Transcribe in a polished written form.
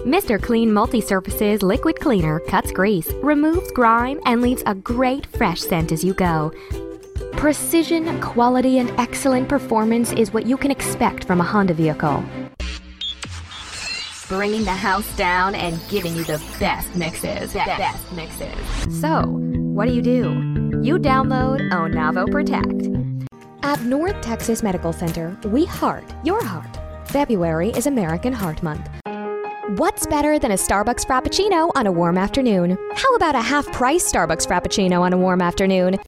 Mr. Clean Multi-Surfaces Liquid Cleaner cuts grease, removes grime, and leaves a great fresh scent as you go. Precision, quality, and excellent performance is what you can expect from a Honda vehicle. Bringing the house down and giving you the best mixes. Best mixes. So, what do? You download Onavo Protect. At North Texas Medical Center, we heart your heart. February is American Heart Month. What's better than a Starbucks Frappuccino on a warm afternoon? How about a half-price Starbucks Frappuccino on a warm afternoon?